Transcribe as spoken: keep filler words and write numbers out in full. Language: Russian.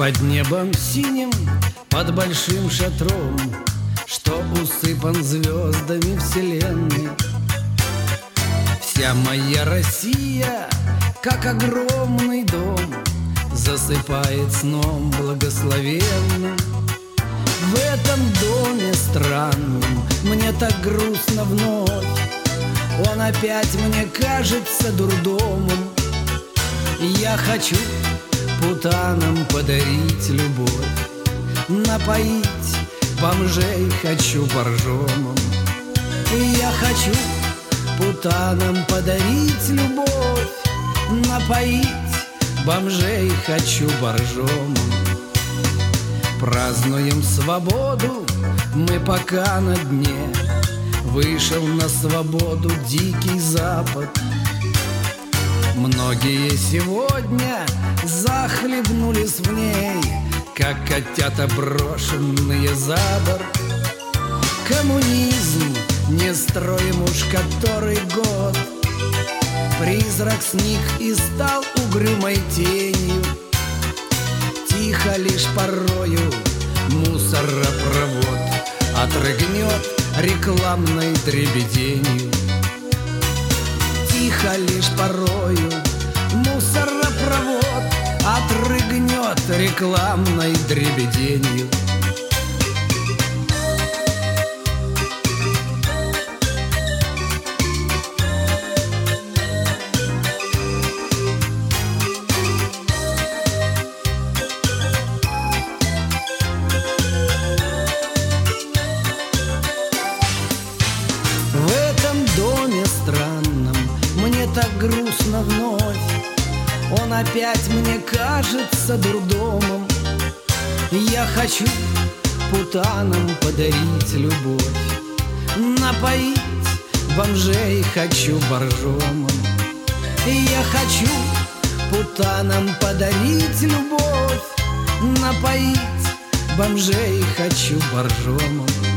Под небом синим, под большим шатром, что усыпан звездами вселенной, вся моя Россия, как огромный дом, засыпает сном благословенным. В этом доме странном мне так грустно вновь, он опять мне кажется дурдомом. Я хочу путанам подарить любовь, напоить бомжей хочу боржомом. Я хочу путанам подарить любовь, напоить бомжей хочу боржомом. Празднуем свободу мы пока на дне, вышел на свободу дикий запад. Многие сегодня захлебнулись в ней, как котята, брошенные за борт. Коммунизм не строим уж который год, призрак сник и стал угрюмой тенью. Тихо лишь порою мусоропровод отрыгнет рекламной дребеденью. Тихо лишь порою мусоропровод отрыгнет рекламной дребеденью. В этом доме странном мне так грустно вновь, он опять мне кажется дурдомом. Я хочу путанам подарить любовь, напоить бомжей хочу боржомом. Я хочу путанам подарить любовь, напоить бомжей хочу боржомом.